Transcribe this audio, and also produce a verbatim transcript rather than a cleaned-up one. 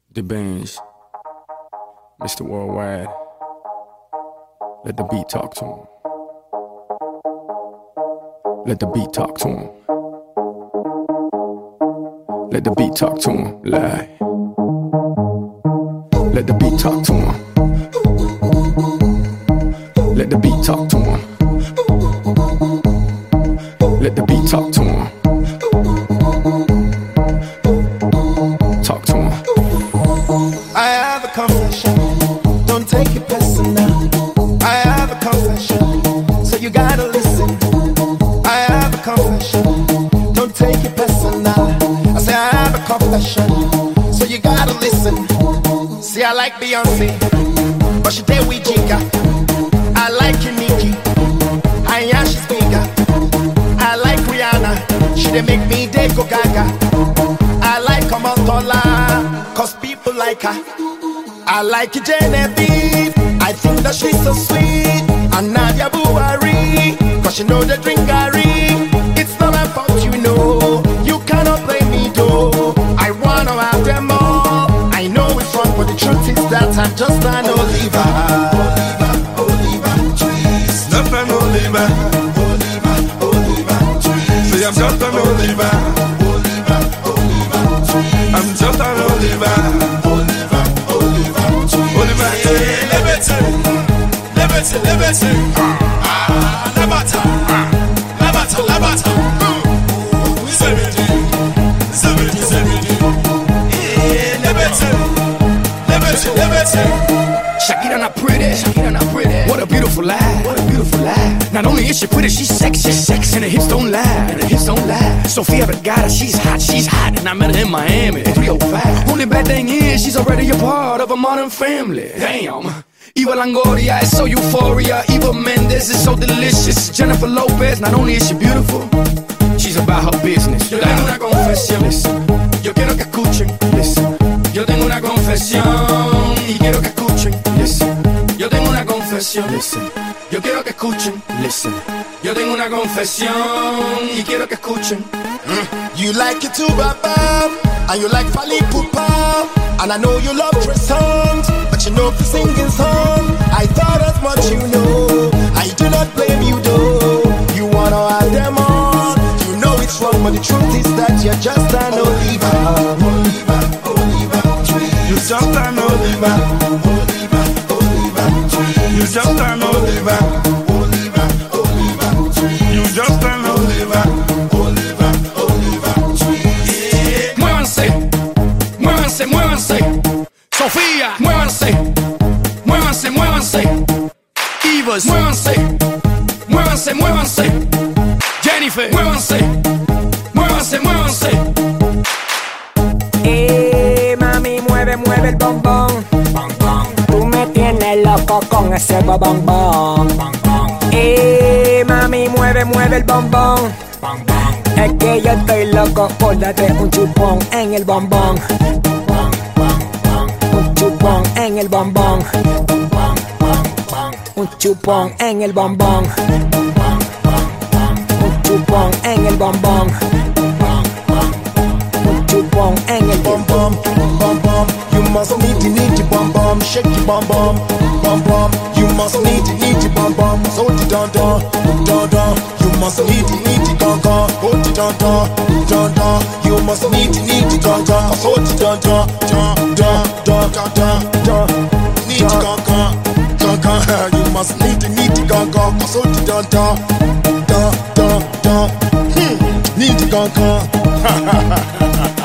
The Benz, Mister Worldwide. Let the beat talk to him. Let the beat talk to him. Let the beat talk to him. Lie. Let the beat talk to him. Let the beat talk to him. Let the beat talk to him. Talk to him. I have a confession, don't take it personal. I have a confession, so you gotta listen. I have a confession, don't take it personal. I say I have a confession, so you gotta listen. See, I like Beyonce, but she did with Jigga. I like Nicki, I am she's bigger. I like Rihanna, she dey make me dey go gaga. I like Omotola, cause people like her. I like Genevieve, I think that she's so sweet. And Nadia Buhari, cause she know the drink Gary. It's not my fault, you know, you cannot blame me though. I wanna have them all. I know it's wrong, but the truth is that I'm just an Oliver. Oliver, Oliver, trees. Not an Oliver. Oliver, Oliver, trees. Say I'm just an Oliver. Oliver, Oliver, trees. I'm just an Oliver. Oliver, Oliver, trees. Oliver, yeah, liberty, liberty, liberty. Ah, labata, labata, labata. Seventy, seventy, seventy. Yeah, liberty, liberty, liberty. Shakira not pretty, Shakira not pretty. What a beautiful lie, what a beautiful lie. Not only is she pretty, she's sexy, sexy. And the hips don't lie, and the hips don't lie. Sofia Vergara, she's hot, she's hot. And I met her in Miami in three oh five. Only bad thing is, she's already a part of a modern family. Damn. Eva Longoria is so euphoria. Eva Mendes is so delicious. Jennifer Lopez, not only is she beautiful, she's about her business. Yo tengo una confesión, listen. Yo quiero que escuchen, listen. Yo tengo una confesión y quiero que escuchen, listen. Yo tengo una confesión, listen. Yo quiero que escuchen, listen. Yo tengo una confesión y quiero que escuchen. Mm. You like it too, Baba, and you like Fally Ipupa. And I know you love Trey songs, but you know for singing song. I thought as much, you know. I do not blame you though. You wanna have them all. You know it's wrong, but the truth is that you're just an Oliver. Oliver, Oliver, tree. You're just an Oliver. Oliver, Oliver, tree. You're just an Oliver. Oliver, Oliver, tree. You're just an Oliver. Oliver, Oliver, tree. Yeah. Muévanse, muévanse, muévanse. Sofía, muévanse, muévanse, muévanse. Evas, muévanse, muévanse, muévanse. Jennifer, muévanse, muévanse, muévanse. Eh, mami, mueve, mueve el bombón. Tú me tienes loco con ese bombón. Eh, mami, mueve, mueve el bombón. Es que yo estoy loco por darte un chupón en el bombón. Un chupón en el bombón. Un chupón en el bombón. Un chupón en el bombón. Un chupón en el Bum bum, bum bum. You must need to need to bum bum. Shake your bum bum, bum bum. You must need to need to bum bum. Hold it down down, down down. You must need to need to gong gong. Hold it down down, down down. You must need to need to gong gong. Hold it down down, down down, down down, down. Need to gong gong, gong gong. You must need to need to gong gong. Hold it down down, down down, down. Hmm. Need to gong gong.